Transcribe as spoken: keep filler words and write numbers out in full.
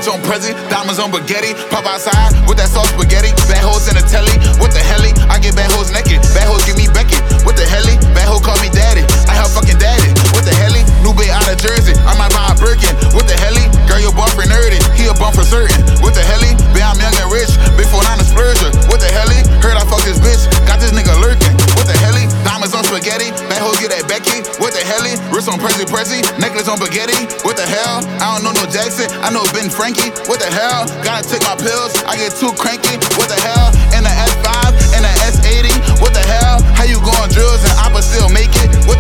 bitch on Prezi, diamonds on spaghetti. Pop outside with that sauce spaghetti. Bad hoes in the telly, what the helly? I get bad hoes naked, bad hoes give me Beckett. What the helly? Bad hoe call me daddy, I her fucking daddy. What the helly? New bitch out of Jersey, I might buy a Birkin. What the helly? Girl, your boyfriend nerdy, he a bum for certain. What the helly? Bitch, I'm young and rich, before nine a splurger. What the helly? Heard I fuck this bitch, got this nigga lurking. What the helly? Diamonds on spaghetti, bad hoes get that Becky. What the helly? Wrist on Prezi Prezi, necklace on spaghetti. What the hell? I don't know no Jackson, I know Ben Frankie. What the hell? Gotta take my pills, I get too cranky. What the hell? In the S five, in the S eighty. What the hell? How you going drills and I'ma still make it? What